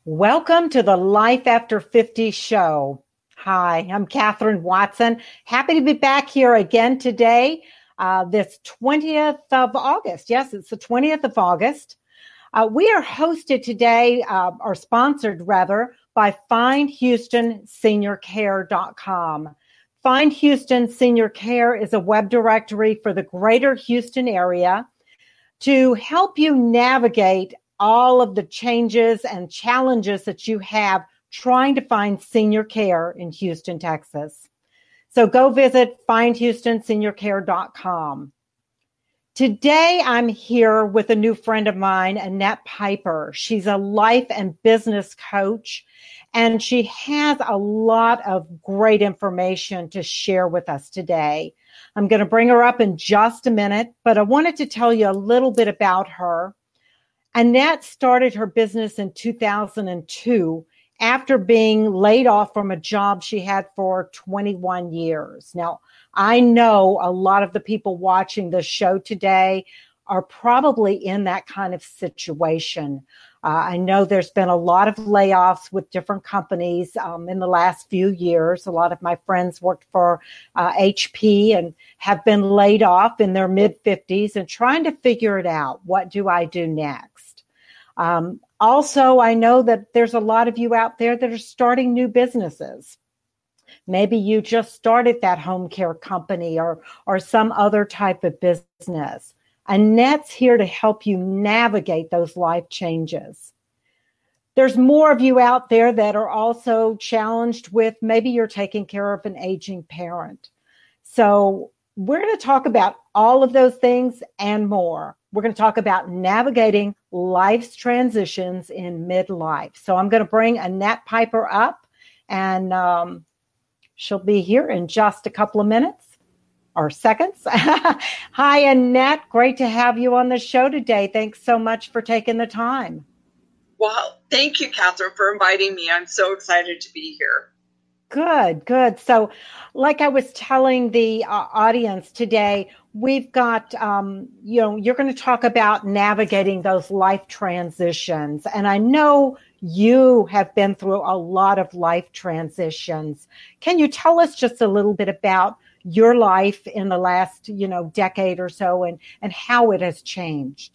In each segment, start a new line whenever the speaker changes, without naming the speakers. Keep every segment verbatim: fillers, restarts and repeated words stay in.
Welcome to the Life After fifty show. Hi, I'm Catherine Watson. Happy to be back here again today, uh, this twentieth of August. Yes, it's the twentieth of August. Uh, we are hosted today, uh, or sponsored rather, by Find Houston Senior Care dot com. Find Houston Senior Care is a web directory for the greater Houston area to help you navigate all of the changes and challenges that you have trying to find senior care in Houston, Texas. So go visit Find Houston Senior Care dot com. Today, I'm here with a new friend of mine, Annette Piper. She's a life and business coach, and she has a lot of great information to share with us today. I'm going to bring her up in just a minute, but I wanted to tell you a little bit about her. Annette started her business in two thousand two after being laid off from a job she had for twenty-one years. Now, I know a lot of the people watching this show today are probably in that kind of situation. Uh, I know there's been a lot of layoffs with different companies um, in the last few years. A lot of my friends worked for uh, H P and have been laid off in their mid-fifties and trying to figure it out. What do I do next? Um, also, I know that there's a lot of you out there that are starting new businesses. Maybe you just started that home care company or, or some other type of business. Annette's here to help you navigate those life changes. There's more of you out there that are also challenged with maybe you're taking care of an aging parent. So we're going to talk about all of those things and more. We're going to talk about navigating life's transitions in midlife. So I'm going to bring Annette Piper up, and um, she'll be here in just a couple of minutes. Or seconds. Hi, Annette. Great to have you on the show today. Thanks so much for taking the time.
Well, thank you, Catherine, for inviting me. I'm so excited to be here.
Good, good. So like I was telling the uh, audience today, we've got, um, you know, you're going to talk about navigating those life transitions. And I know you have been through a lot of life transitions. Can you tell us just a little bit about your life in the last, you know, decade or so and, and how it has changed?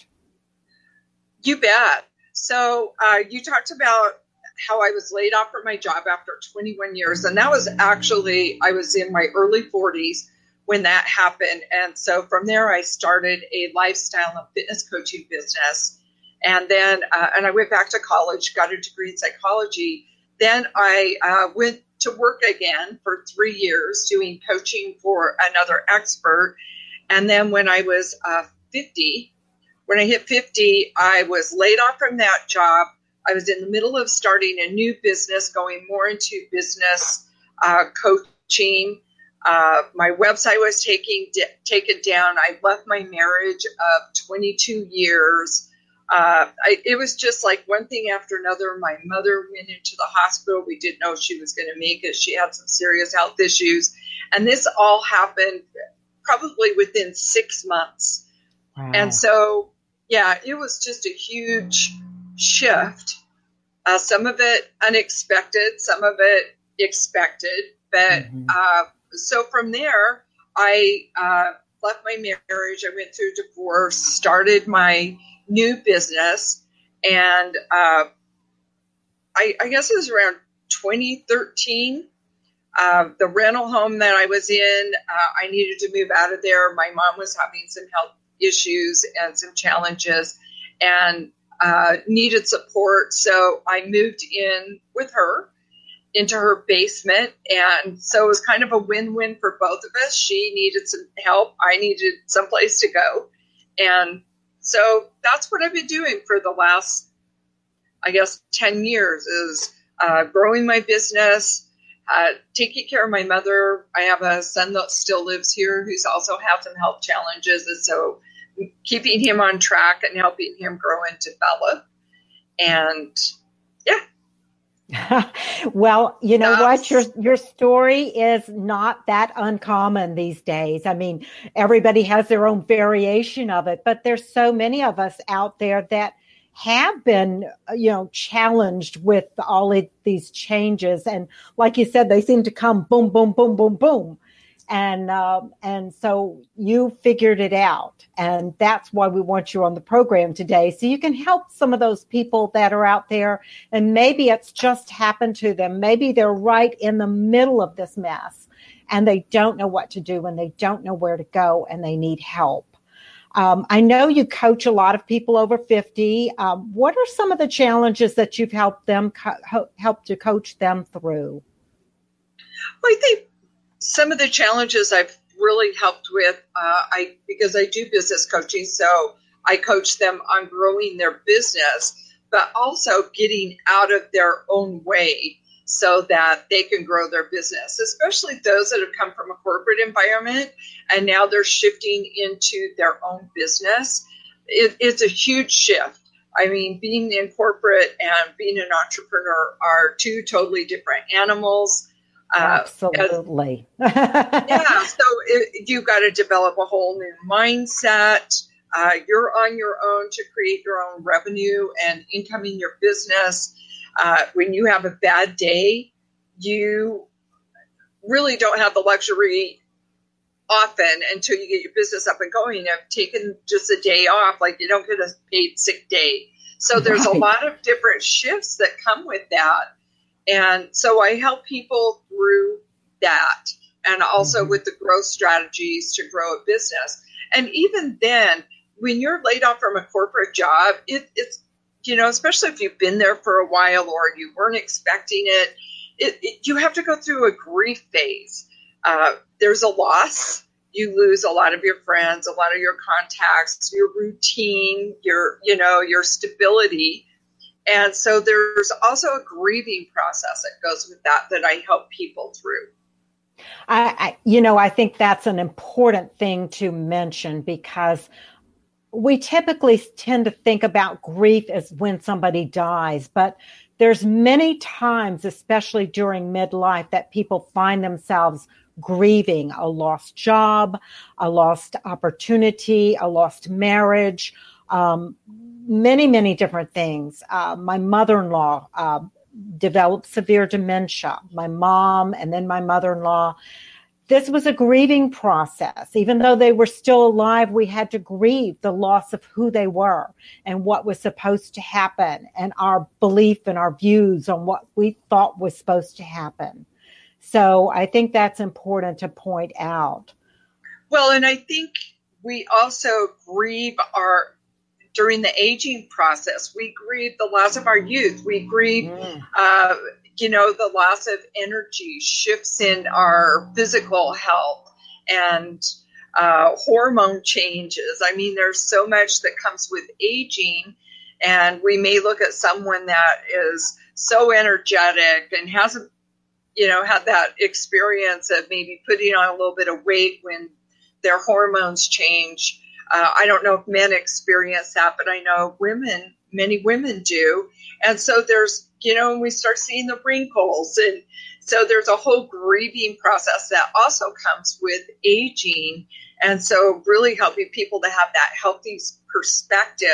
You bet. So uh, you talked about how I was laid off from my job after twenty-one years. And that was actually, I was in my early forties when that happened. And so from there, I started a lifestyle and fitness coaching business. And then, uh, and I went back to college, got a degree in psychology. Then I uh, went to work again for three years doing coaching for another expert. And then when I was uh, fifty, when I hit fifty, I was laid off from that job. I was in the middle of starting a new business, going more into business uh, coaching. Uh, my website was taking d- taken down. I left my marriage of twenty-two years. Uh, I, it was just like one thing after another. My mother went into the hospital. We didn't know she was going to make it. She had some serious health issues. And this all happened probably within six months. Wow. And so, yeah, it was just a huge shift. Uh, some of it unexpected, some of it expected. But mm-hmm. uh, so from there, I uh, left my marriage. I went through divorce, started my new business, and uh, I, I guess it was around twenty thirteen. Uh, the rental home that I was in, uh, I needed to move out of there. My mom was having some health issues and some challenges and uh, needed support. So I moved in with her into her basement. And so it was kind of a win-win for both of us. She needed some help. I needed someplace to go. And so that's what I've been doing for the last, I guess, ten years is uh, growing my business, uh, taking care of my mother. I have a son that still lives here who's also had some health challenges. And so keeping him on track and helping him grow and develop. And yeah.
Well, you know what? Your your story is not that uncommon these days. I mean, everybody has their own variation of it, but there's so many of us out there that have been, you know, challenged with all of these changes. And like you said, they seem to come boom, boom, boom, boom, boom. And, um, and so you figured it out. And that's why we want you on the program today. So you can help some of those people that are out there. And maybe it's just happened to them. Maybe they're right in the middle of this mess and they don't know what to do and they don't know where to go and they need help. Um, I know you coach a lot of people over fifty. Um, what are some of the challenges that you've helped them co- help to coach them through?
Well, I think some of the challenges I've really helped with, uh, I because I do business coaching, so I coach them on growing their business, but also getting out of their own way so that they can grow their business, especially those that have come from a corporate environment and now they're shifting into their own business. It, it's a huge shift. I mean, being in corporate and being an entrepreneur are two totally different animals.
Absolutely.
Uh, yeah, so it, you've got to develop a whole new mindset. Uh, you're on your own to create your own revenue and income in your business. Uh, when you have a bad day, you really don't have the luxury often until you get your business up and going of taking just a day off. Like you don't get a paid sick day. So there's right. a lot of different shifts that come with that. And so I help people through that and also mm-hmm. with the growth strategies to grow a business. And even then, when you're laid off from a corporate job, it, it's, you know, especially if you've been there for a while or you weren't expecting it, it, it you have to go through a grief phase. Uh, there's a loss. You lose a lot of your friends, a lot of your contacts, your routine, your, you know, your stability. And so there's also a grieving process that goes with that, that I help people through.
I, I, you know, I think that's an important thing to mention because we typically tend to think about grief as when somebody dies, but there's many times, especially during midlife, that people find themselves grieving a lost job, a lost opportunity, a lost marriage, um, many, many different things. Uh, my mother-in-law uh, developed severe dementia, my mom, and then my mother-in-law. This was a grieving process. Even though they were still alive, we had to grieve the loss of who they were and what was supposed to happen and our belief and our views on what we thought was supposed to happen. So I think that's important to point out.
Well, and I think we also grieve our, during the aging process, we grieve the loss of our youth. We grieve, mm. uh, you know, the loss of energy, shifts in our physical health and uh, hormone changes. I mean, there's so much that comes with aging, and we may look at someone that is so energetic and hasn't, you know, had that experience of maybe putting on a little bit of weight when their hormones change. Uh, I don't know if men experience that, but I know women, many women do. And so there's, you know, we start seeing the wrinkles. And so there's a whole grieving process that also comes with aging. And so really helping people to have that healthy perspective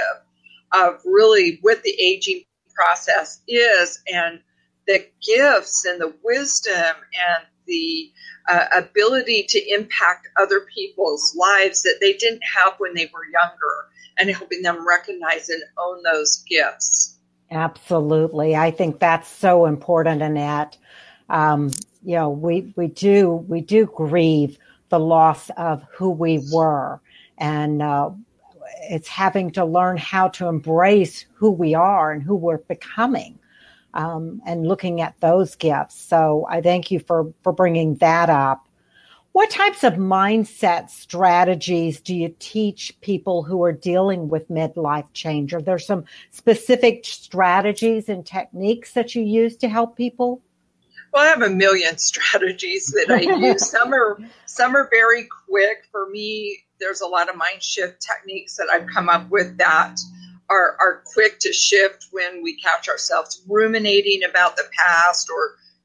of really what the aging process is and the gifts and the wisdom and the uh, ability to impact other people's lives that they didn't have when they were younger, and helping them recognize and own those gifts.
Absolutely. I think that's so important, Annette. Um, you know, we, we do, we do grieve the loss of who we were, and uh, it's having to learn how to embrace who we are and who we're becoming. Um, and looking at those gifts. So I thank you for, for bringing that up. What types of mindset strategies do you teach people who are dealing with midlife change? Are there some specific strategies and techniques that you use to help people?
Well, I have a million strategies that I use. Some are, some are very quick. For me, there's a lot of mind shift techniques that I've come up with that Are, are quick to shift when we catch ourselves ruminating about the past or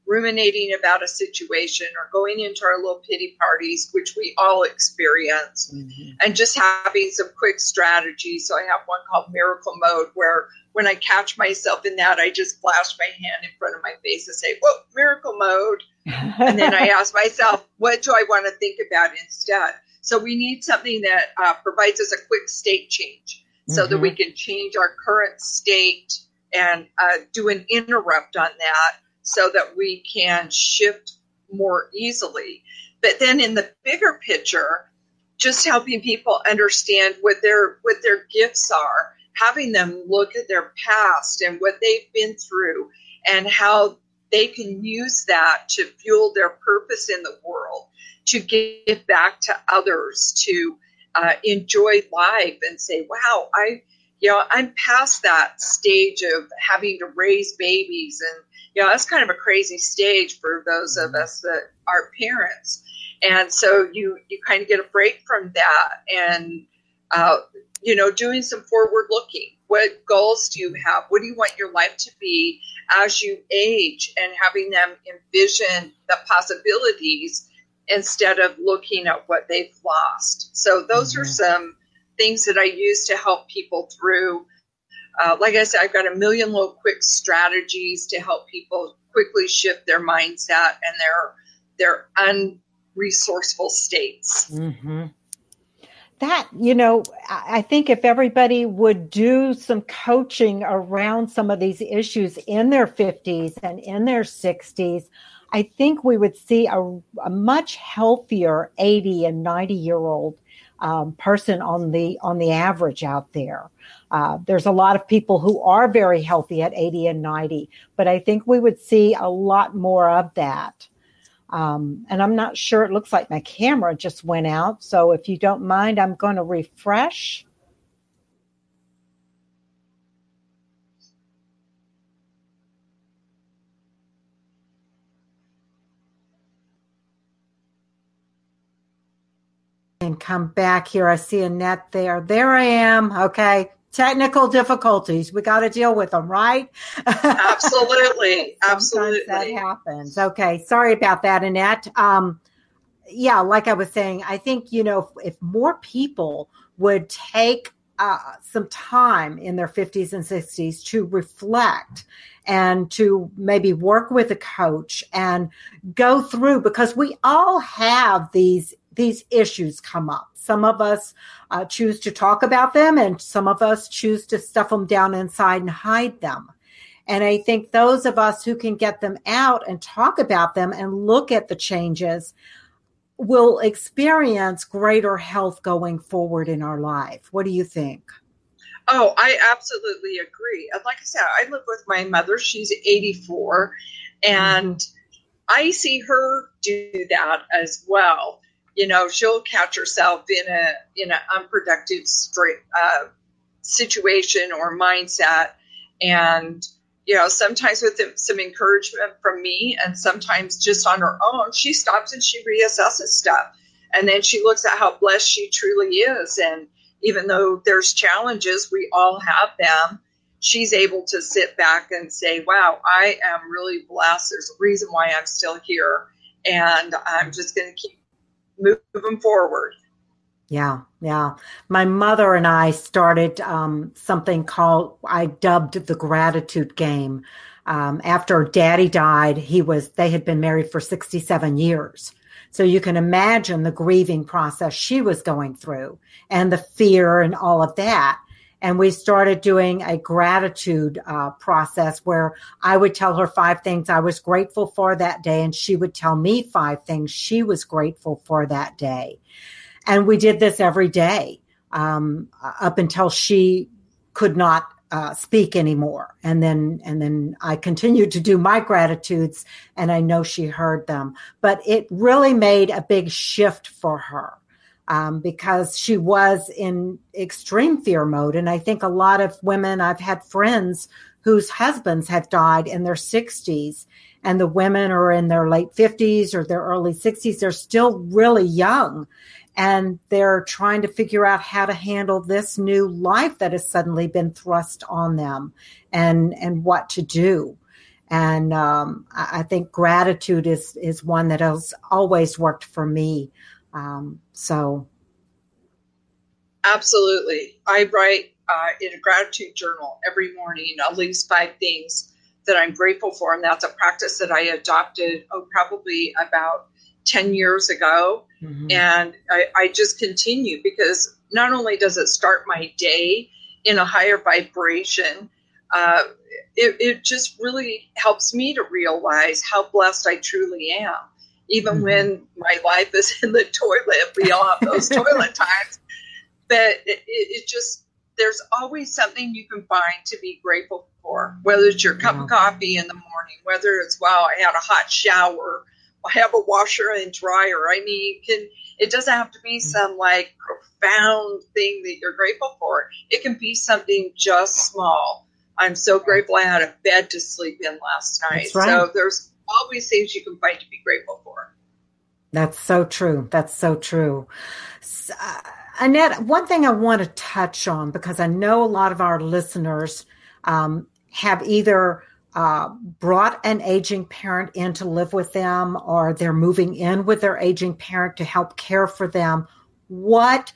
ruminating about a situation or going into our little pity parties, which we all experience, mm-hmm. and just having some quick strategies. So I have one called Miracle Mode, where when I catch myself in that, I just flash my hand in front of my face and say, whoa, Miracle Mode. And then I ask myself, what do I want to think about instead? So we need something that uh, provides us a quick state change so mm-hmm. that we can change our current state and uh, do an interrupt on that, so that we can shift more easily. But then in the bigger picture, just helping people understand what their what their gifts are, having them look at their past and what they've been through and how they can use that to fuel their purpose in the world, to give back to others, to uh, enjoy life and say, wow, I, you know, I'm past that stage of having to raise babies. And, you know, that's kind of a crazy stage for those of us that are parents. And so you, you kind of get a break from that and, uh, you know, doing some forward looking. What goals do you have? What do you want your life to be as you age, and having them envision the possibilities instead of looking at what they've lost. So those mm-hmm. are some things that I use to help people through. Uh, like I said, I've got a million little quick strategies to help people quickly shift their mindset and their their unresourceful states.
Mm-hmm. That, you know, I think if everybody would do some coaching around some of these issues in their fifties and in their sixties, I think we would see a, a much healthier eighty and ninety year old um, person on the on the average out there. Uh, there's a lot of people who are very healthy at eighty and ninety, but I think we would see a lot more of that. Um, and I'm not sure, it looks like my camera just went out. So if you don't mind, I'm going to refresh. And come back here. I see Annette there. There I am. Okay. Technical difficulties. We got to deal with them, right?
Absolutely. Absolutely.
That happens. Okay. Sorry about that, Annette. Um, yeah, like I was saying, I think, you know, if, if more people would take uh, some time in their fifties and sixties to reflect and to maybe work with a coach and go through, because we all have these these issues come up. Some of us uh, choose to talk about them, and some of us choose to stuff them down inside and hide them. And I think those of us who can get them out and talk about them and look at the changes will experience greater health going forward in our life. What do you think?
Oh, I absolutely agree. Like I said, I live with my mother. She's eighty-four, and mm-hmm. I see her do that as well. You know, she'll catch herself in a in an unproductive straight, uh, situation or mindset, and you know, sometimes with some encouragement from me, and sometimes just on her own, she stops and she reassesses stuff, and then she looks at how blessed she truly is. And even though there's challenges, we all have them. She's able to sit back and say, "Wow, I am really blessed. There's a reason why I'm still here, and I'm just going to keep moving forward."
Yeah, yeah. My mother and I started um, something called, I dubbed the gratitude game. Um, after Daddy died, he was, they had been married for sixty-seven years. So you can imagine the grieving process she was going through and the fear and all of that. And we started doing a gratitude uh, process where I would tell her five things I was grateful for that day, and she would tell me five things she was grateful for that day. And we did this every day um, up until she could not uh, speak anymore. And then and then I continued to do my gratitudes, and I know she heard them. But it really made a big shift for her. Um, because she was in extreme fear mode. And I think a lot of women, I've had friends whose husbands have died in their sixties, and the women are in their late fifties or their early sixties. They're still really young, and they're trying to figure out how to handle this new life that has suddenly been thrust on them, and, and what to do. And um, I, I think gratitude is, is one that has always worked for me. Um, so.
Absolutely. I write uh, in a gratitude journal every morning, at least five things that I'm grateful for. And that's a practice that I adopted, oh, probably about ten years ago. Mm-hmm. And I, I just continue because not only does it start my day in a higher vibration, uh, it, it just really helps me to realize how blessed I truly am. Even mm-hmm. when my life is in the toilet, we all have those toilet times. But it, it just, there's always something you can find to be grateful for, whether it's your cup yeah. of coffee in the morning, whether it's, wow, I had a hot shower, I have a washer and dryer. I mean, can, it doesn't have to be some like profound thing that you're grateful for. It can be something just small. I'm so grateful I had a bed to sleep in last night.
That's right.
So there's always things you can find to be grateful for.
That's so true. That's so true. Uh, Annette, one thing I want to touch on, because I know a lot of our listeners um, have either uh, brought an aging parent in to live with them, or they're moving in with their aging parent to help care for them. What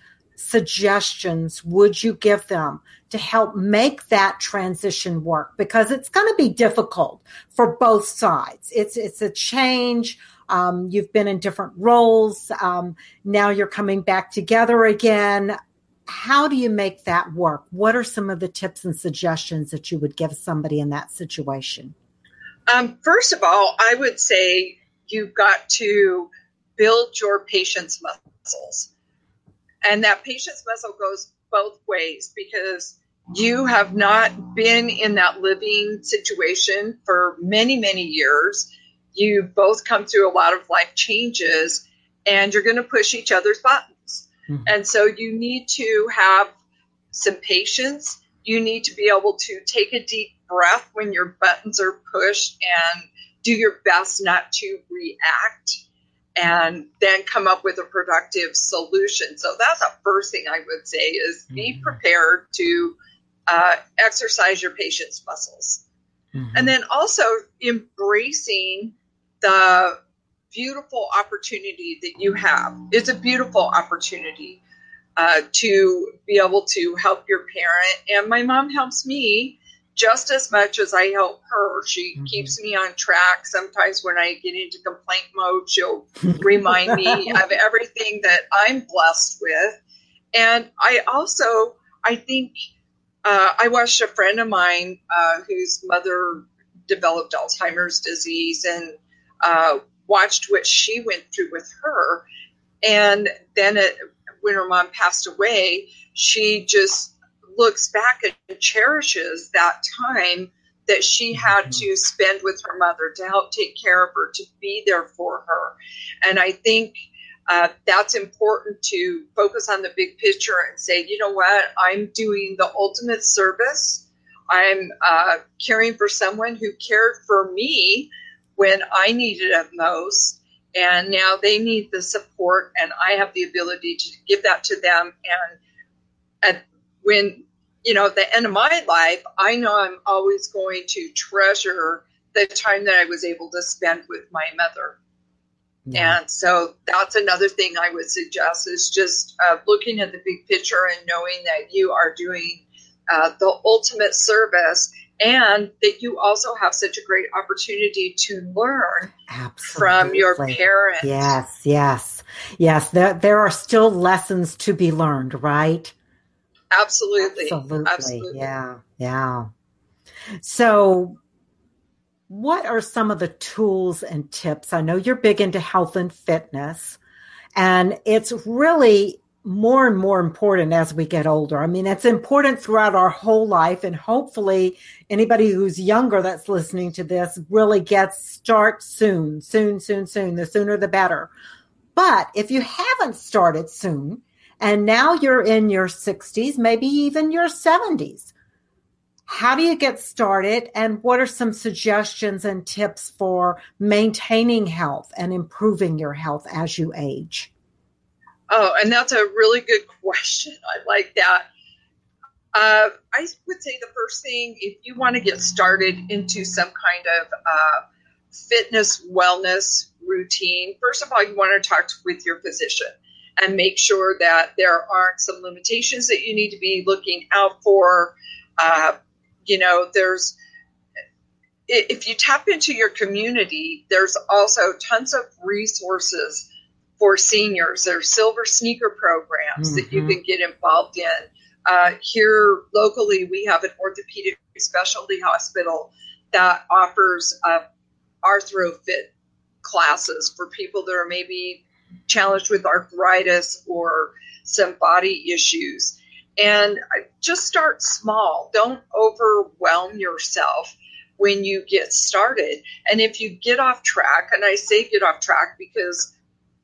suggestions would you give them to help make that transition work? Because it's going to be difficult for both sides. It's it's a change. Um, you've been in different roles. Um, now you're coming back together again. How do you make that work? What are some of the tips and suggestions that you would give somebody in that situation?
Um, first of all, I would say you've got to build your patience muscles. And that patience muscle goes both ways, because you have not been in that living situation for many, many years. You both come through a lot of life changes, and you're going to push each other's buttons. Mm-hmm. And so you need to have some patience. You need to be able to take a deep breath when your buttons are pushed and do your best not to react, and then come up with a productive solution. So that's the first thing I would say is mm-hmm. be prepared to uh, exercise your patience muscles. Mm-hmm. And then also embracing the beautiful opportunity that you have. It's a beautiful opportunity uh, to be able to help your parent. And my mom helps me just as much as I help her. She mm-hmm. keeps me on track. Sometimes when I get into complaint mode, she'll remind me of everything that I'm blessed with. And I also, I think, uh, I watched a friend of mine uh, whose mother developed Alzheimer's disease, and uh, watched what she went through with her. And then it, when her mom passed away, she just looks back and cherishes that time that she had to spend with her mother to help take care of her, to be there for her. And I think uh, that's important, to focus on the big picture and say, you know what, I'm doing the ultimate service. I'm uh, caring for someone who cared for me when I needed it most. And now they need the support, and I have the ability to give that to them. And at, when, you know, at the end of my life, I know I'm always going to treasure the time that I was able to spend with my mother. Yeah. And so that's another thing I would suggest, is just uh, looking at the big picture and knowing that you are doing uh, the ultimate service, and that you also have such a great opportunity to learn Absolutely. From your parents.
Yes, yes, yes. There, there are still lessons to be learned, right?
Absolutely.
Absolutely.
Absolutely.
Yeah, yeah. So what are some of the tools and tips? I know you're big into health and fitness, and it's really more and more important as we get older. I mean, it's important throughout our whole life, and hopefully anybody who's younger that's listening to this really gets start soon, soon, soon, soon. The sooner the better. But if you haven't started soon, and now you're in your sixties, maybe even your seventies, how do you get started, and what are some suggestions and tips for maintaining health and improving your health as you age?
Oh, and that's a really good question. I like that. Uh, I would say the first thing, if you want to get started into some kind of uh, fitness wellness routine, first of all, you want to talk with your physician and make sure that there aren't some limitations that you need to be looking out for. Uh, you know, there's, if you tap into your community, there's also tons of resources for seniors. There's silver sneaker programs mm-hmm. that you can get involved in. Uh, here locally, we have an orthopedic specialty hospital that offers uh, arthrofit classes for people that are maybe challenged with arthritis or some body issues. And just start small. Don't overwhelm yourself when you get started. And if you get off track, and I say get off track because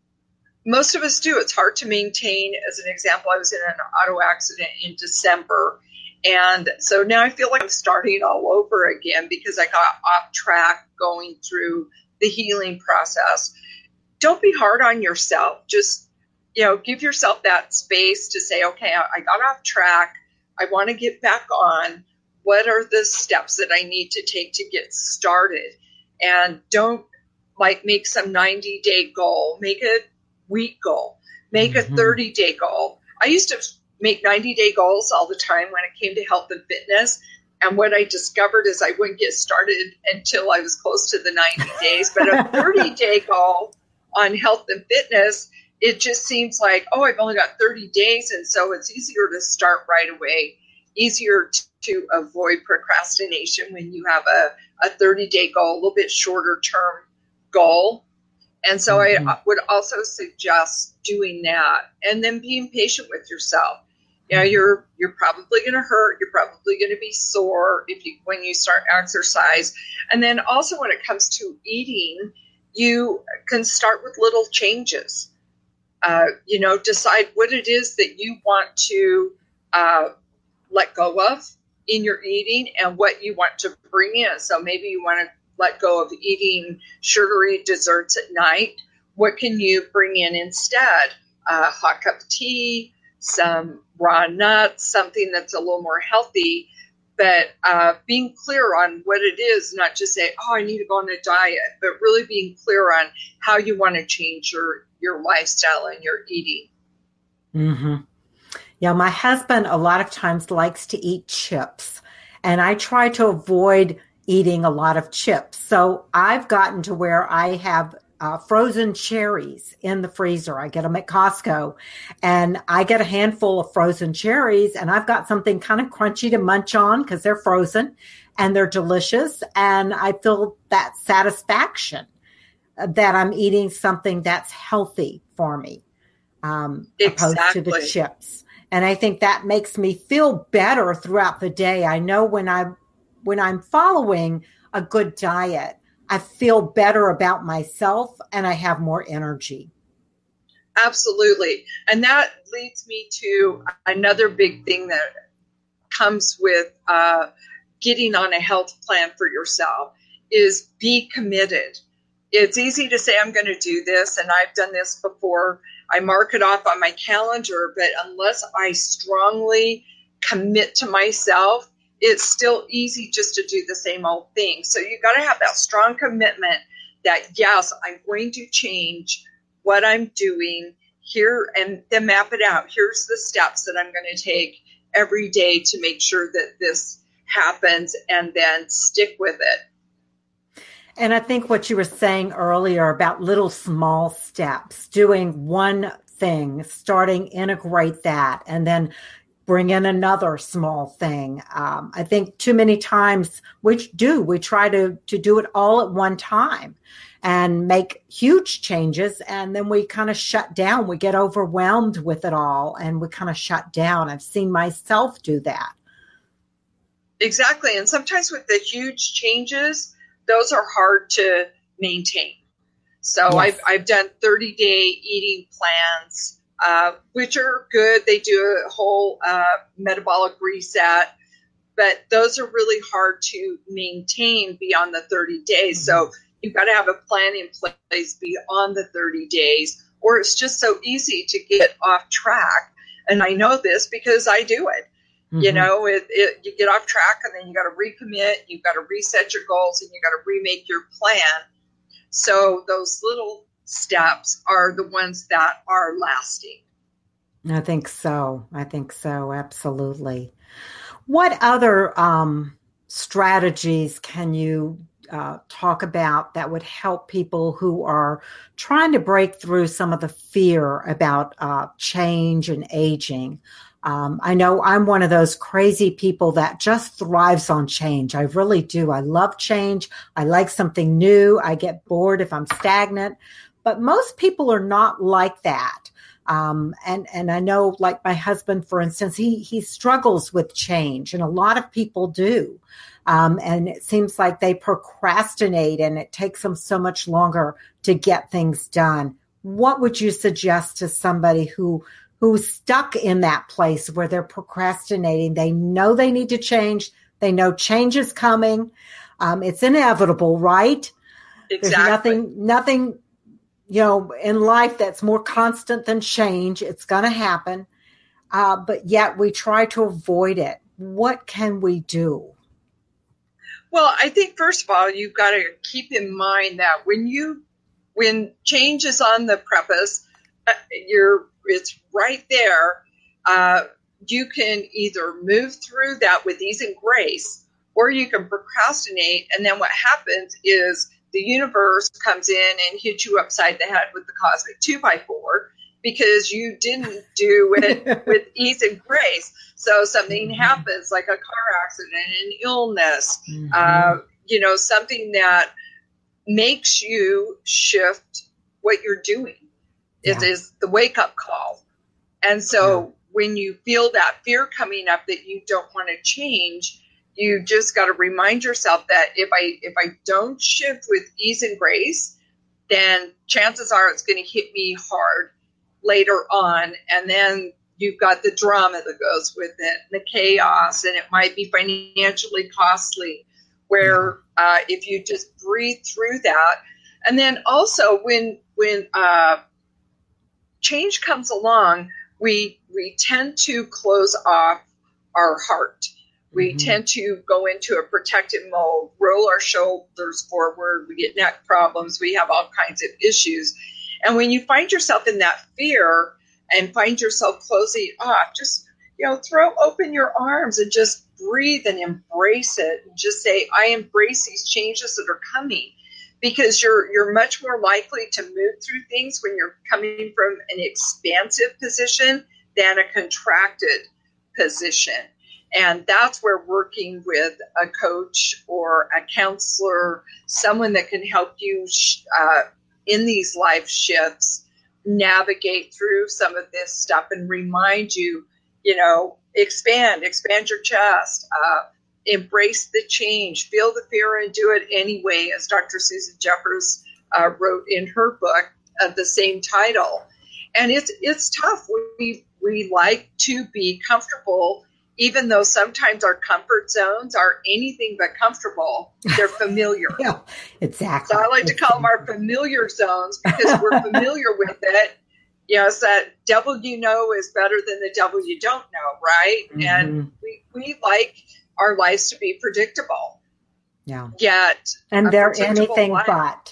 most of us do. It's hard to maintain. As an example, I was in an auto accident in December. And so now I feel like I'm starting all over again because I got off track going through the healing process. Don't be hard on yourself. Just, you know, give yourself that space to say, okay, I got off track. I want to get back on. What are the steps that I need to take to get started? And don't like make some ninety day goal. Make a week goal, make mm-hmm. a thirty day goal. I used to make ninety day goals all the time when it came to health and fitness. And what I discovered is I wouldn't get started until I was close to the ninety days. But a thirty day goal on health and fitness, it just seems like, oh, I've only got thirty days. And so it's easier to start right away, easier to, to avoid procrastination when you have a, a thirty day goal, a little bit shorter term goal. And so mm-hmm. I would also suggest doing that and then being patient with yourself. You know, you're you're probably going to hurt. You're probably going to be sore if you when you start exercise. And then also when it comes to eating, you can start with little changes. Uh, you know, decide what it is that you want to uh, let go of in your eating and what you want to bring in. So maybe you want to let go of eating sugary desserts at night. What can you bring in instead? A hot cup of tea, some raw nuts, something that's a little more healthy, but uh, being clear on what it is, not just say, oh, I need to go on a diet, but really being clear on how you want to change your, your lifestyle and your eating.
Mm-hmm. Yeah, my husband a lot of times likes to eat chips, and I try to avoid eating a lot of chips. So I've gotten to where I have uh, frozen cherries in the freezer. I get them at Costco, and I get a handful of frozen cherries, and I've got something kind of crunchy to munch on because they're frozen and they're delicious. And I feel that satisfaction that I'm eating something that's healthy for me, um,
exactly.
opposed to the chips. And I think that makes me feel better throughout the day. I know when I When I'm following a good diet, I feel better about myself and I have more energy.
Absolutely. And that leads me to another big thing that comes with uh, getting on a health plan for yourself is be committed. It's easy to say, I'm going to do this, and I've done this before. I mark it off on my calendar, but unless I strongly commit to myself, it's still easy just to do the same old thing. So you got to have that strong commitment that, yes, I'm going to change what I'm doing here, and then map it out. Here's the steps that I'm going to take every day to make sure that this happens, and then stick with it.
And I think what you were saying earlier about little small steps, doing one thing, starting, integrate that, and then bring in another small thing. Um, I think too many times we do, we try to, to do it all at one time and make huge changes. And then we kind of shut down. We get overwhelmed with it all and we kind of shut down. I've seen myself do that.
Exactly. And sometimes with the huge changes, those are hard to maintain. So yes. I've, I've done thirty day eating plans, Uh, which are good. They do a whole uh, metabolic reset, but those are really hard to maintain beyond the thirty days. Mm-hmm. So you've got to have a plan in place beyond the thirty days, or it's just so easy to get off track. And I know this because I do it. Mm-hmm. You know, it, it, you get off track and then you got to recommit, you've got to reset your goals, and you got to remake your plan. So those little steps are the ones that are lasting.
I think so. I think so. Absolutely. What other um, strategies can you uh, talk about that would help people who are trying to break through some of the fear about uh, change and aging? Um, I know I'm one of those crazy people that just thrives on change. I really do. I love change. I like something new. I get bored if I'm stagnant. But most people are not like that. Um, and, and I know, like my husband, for instance, he, he struggles with change, and a lot of people do. Um, and it seems like they procrastinate, and it takes them so much longer to get things done. What would you suggest to somebody who who's stuck in that place where they're procrastinating? They know they need to change. They know change is coming. Um, it's inevitable, right?
Exactly.
There's nothing, nothing, you know, in life that's more constant than change. It's going to happen. Uh, but yet we try to avoid it. What can we do?
Well, I think, first of all, you've got to keep in mind that when you, when change is on the precipice, uh, you're, it's right there. Uh, you can either move through that with ease and grace, or you can procrastinate. And then what happens is the universe comes in and hits you upside the head with the cosmic two by four because you didn't do it with ease and grace. So something mm-hmm. happens, like a car accident, an illness, mm-hmm. uh, you know, something that makes you shift what you're doing. Yeah. It is the wake-up call. And so yeah. when you feel that fear coming up that you don't want to change, you just got to remind yourself that if I if I don't shift with ease and grace, then chances are it's going to hit me hard later on. And then you've got the drama that goes with it, the chaos, and it might be financially costly, where uh, if you just breathe through that. And then also when when uh, change comes along, we we tend to close off our heart. We mm-hmm. tend to go into a protective mode, roll our shoulders forward. We get neck problems. We have all kinds of issues. And when you find yourself in that fear and find yourself closing off, just, you know, throw open your arms and just breathe and embrace it. And just say, I embrace these changes that are coming, because you're you're much more likely to move through things when you're coming from an expansive position than a contracted position. And that's where working with a coach or a counselor, someone that can help you uh, in these life shifts, navigate through some of this stuff and remind you, you know, expand, expand your chest, uh, embrace the change, feel the fear and do it anyway, as Doctor Susan Jeffers uh, wrote in her book of the same title. And it's it's tough. We we like to be comfortable, even though sometimes our comfort zones are anything but comfortable. They're familiar.
Yeah, exactly.
So I like to call them our familiar zones because we're familiar with it. You know, it's that devil you know is better than the devil you don't know, right? Mm-hmm. And we, we like our lives to be predictable.
Yeah.
Yet,
and they're anything
life.
but.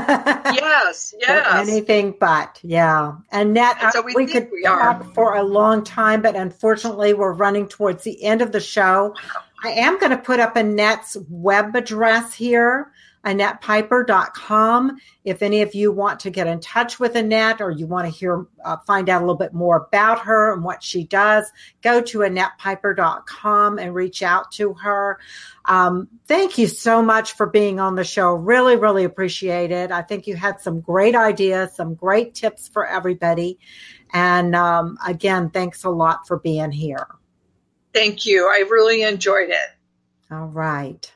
yes, yes.
They're anything but, yeah. And that
and so we,
we could
we
talk
are.
for a long time, but unfortunately, we're running towards the end of the show. I am going to put up Annette's web address here, Annette Piper dot com. If any of you want to get in touch with Annette, or you want to hear, uh, find out a little bit more about her and what she does, go to Annette Piper dot com and reach out to her. Um, thank you so much for being on the show. Really, really appreciate it. I think you had some great ideas, some great tips for everybody. And um, again, thanks a lot for being here.
Thank you. I really enjoyed it.
All right.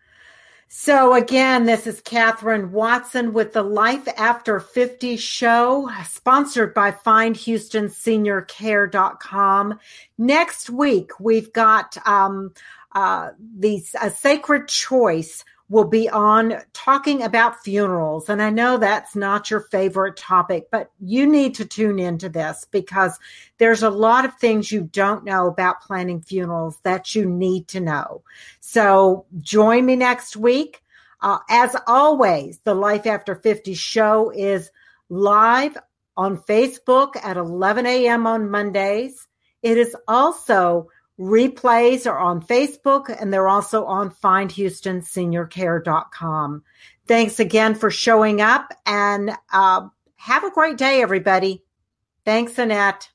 So again, this is Catherine Watson with the Life After fifty show, sponsored by Find Houston Senior Care dot com. Next week, we've got um, uh, the a Sacred Choice will be on talking about funerals. And I know that's not your favorite topic, but you need to tune into this because there's a lot of things you don't know about planning funerals that you need to know. So join me next week. Uh, as always, the Life After fifty show is live on Facebook at eleven a.m. on Mondays. It is also replays are on Facebook, and they're also on find houston senior care dot com. Thanks again for showing up, and uh, have a great day, everybody. Thanks, Annette.